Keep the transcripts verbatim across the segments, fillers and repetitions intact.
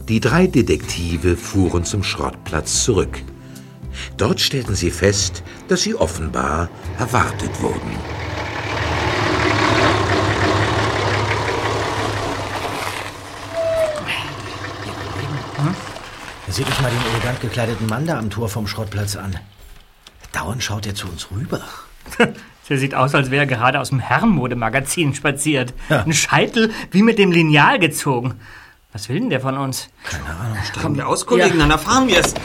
Die drei Detektive fuhren zum Schrottplatz zurück. Dort stellten sie fest, dass sie offenbar erwartet wurden. Hm? Seht euch mal den elegant gekleideten Mann da am Tor vom Schrottplatz an. Dauernd schaut er zu uns rüber. Der sieht aus, als wäre er gerade aus dem Herrenmodemagazin spaziert. Ja. Ein Scheitel wie mit dem Lineal gezogen. Was will denn der von uns? Keine Ahnung. Kommen wir aus, Kollegen, ja. Dann erfahren wir es.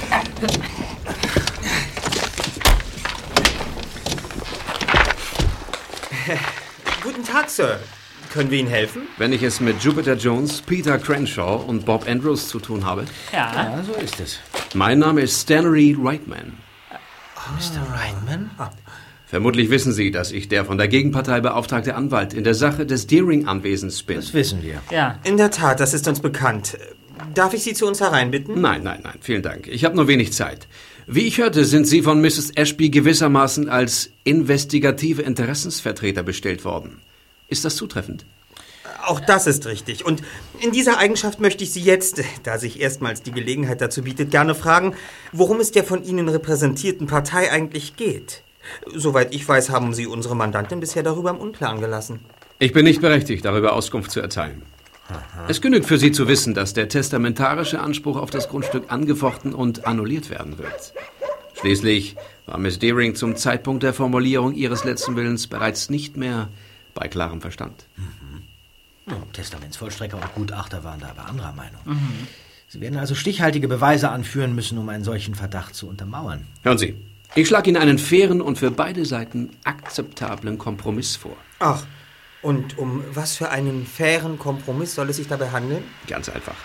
Guten Tag, Sir. Können wir Ihnen helfen? Wenn ich es mit Jupiter Jones, Peter Crenshaw und Bob Andrews zu tun habe? Ja, ja so ist es. Mein Name ist Stanley Reitman. Oh, Mister Reitman? Ah. Vermutlich wissen Sie, dass ich der von der Gegenpartei beauftragte Anwalt in der Sache des Deering-Anwesens bin. Das wissen wir. Ja. In der Tat, das ist uns bekannt. Darf ich Sie zu uns hereinbitten? Nein, nein, nein, vielen Dank. Ich habe nur wenig Zeit. Wie ich hörte, sind Sie von Misses Ashby gewissermaßen als investigative Interessensvertreter bestellt worden. Ist das zutreffend? Auch das ist richtig. Und in dieser Eigenschaft möchte ich Sie jetzt, da sich erstmals die Gelegenheit dazu bietet, gerne fragen, worum es der von Ihnen repräsentierten Partei eigentlich geht. Soweit ich weiß, haben Sie unsere Mandantin bisher darüber im Unklaren gelassen. Ich bin nicht berechtigt, darüber Auskunft zu erteilen. Aha. Es genügt für Sie zu wissen, dass der testamentarische Anspruch auf das Grundstück angefochten und annulliert werden wird. Schließlich war Miss Deering zum Zeitpunkt der Formulierung ihres letzten Willens bereits nicht mehr bei klarem Verstand. Mhm. Ja, Testamentsvollstrecker und Gutachter waren da aber anderer Meinung. Mhm. Sie werden also stichhaltige Beweise anführen müssen, um einen solchen Verdacht zu untermauern. Hören Sie, ich schlage Ihnen einen fairen und für beide Seiten akzeptablen Kompromiss vor. Ach, und um was für einen fairen Kompromiss soll es sich dabei handeln? Ganz einfach.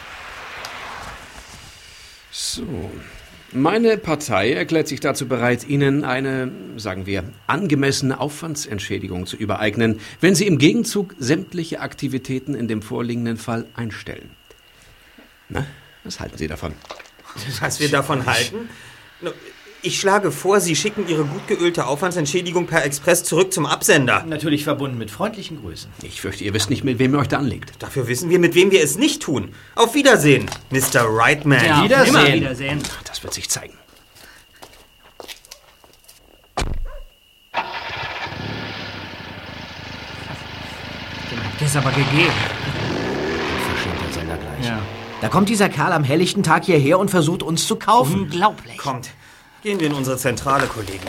So, meine Partei erklärt sich dazu bereit, Ihnen eine, sagen wir, angemessene Aufwandsentschädigung zu übereignen, wenn Sie im Gegenzug sämtliche Aktivitäten in dem vorliegenden Fall einstellen. Na, was halten Sie davon? Was wir davon halten? Ich schlage vor, Sie schicken Ihre gut geölte Aufwandsentschädigung per Express zurück zum Absender. Natürlich verbunden mit freundlichen Grüßen. Ich fürchte, ihr wisst nicht, mit wem ihr euch da anlegt. Dafür wissen wir, mit wem wir es nicht tun. Auf Wiedersehen, Mister Reitman. Ja, Wiedersehen. Immer Wiedersehen. Das wird sich zeigen. Dem habt ihr es aber gegeben. Verschämt seiner gleich. Ja. Da kommt dieser Kerl am helllichten Tag hierher und versucht, uns zu kaufen. Unglaublich. Kommt, gehen wir in unsere Zentrale, Kollegen.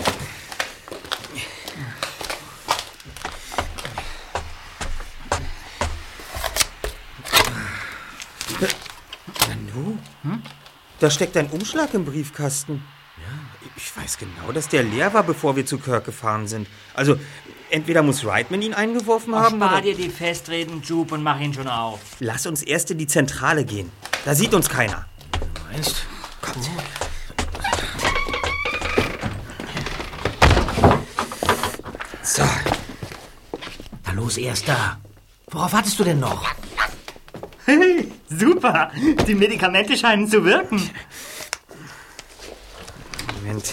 Nanu? Hm? Da steckt ein Umschlag im Briefkasten. Ja. Ich weiß genau, dass der leer war, bevor wir zu Kirk gefahren sind. Also, entweder muss Reitman ihn eingeworfen Ach, haben, spar oder... dir die Festreden, Jupe, und mach ihn schon auf. Lass uns erst in die Zentrale gehen. Da sieht uns keiner. Du meinst? Kommt. So. Na los, Erster. Worauf wartest du denn noch? Hey, super. Die Medikamente scheinen zu wirken. Moment.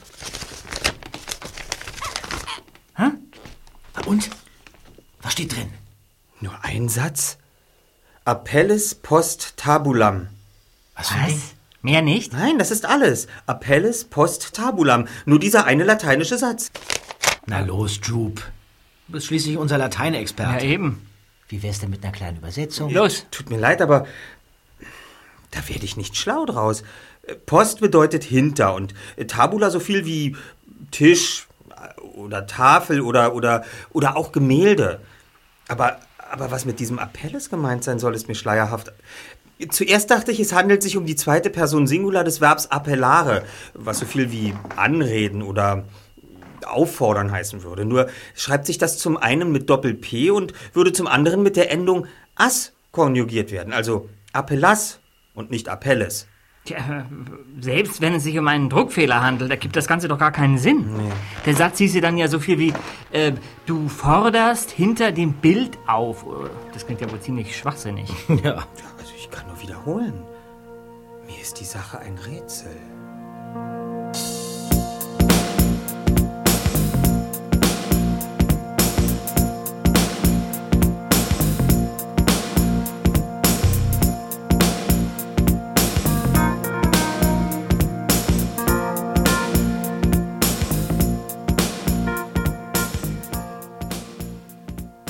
Hä? Und? Was steht drin? Nur ein Satz? Appellis post tabulam. Was für ein Ding? Mehr nicht? Nein, das ist alles. Appellis post tabulam. Nur dieser eine lateinische Satz. Na los, Jupe. Du bist schließlich unser Lateinexperte. Ja, eben. Wie wär's denn mit einer kleinen Übersetzung? Los. Tut mir leid, aber da werde ich nicht schlau draus. Post bedeutet hinter und Tabula so viel wie Tisch oder Tafel oder, oder, oder auch Gemälde. Aber, aber was mit diesem Appellis gemeint sein soll, ist mir schleierhaft. Zuerst dachte ich, es handelt sich um die zweite Person Singular des Verbs appellare, was so viel wie anreden oder auffordern heißen würde. Nur schreibt sich das zum einen mit Doppel-P und würde zum anderen mit der Endung as konjugiert werden. Also appellas und nicht appelles. Tja, selbst wenn es sich um einen Druckfehler handelt, ergibt das Ganze doch gar keinen Sinn. Nee. Der Satz hieße dann ja so viel wie, äh, du forderst hinter dem Bild auf. Das klingt ja wohl ziemlich schwachsinnig. Ja. Also ich kann nur wiederholen. Mir ist die Sache ein Rätsel.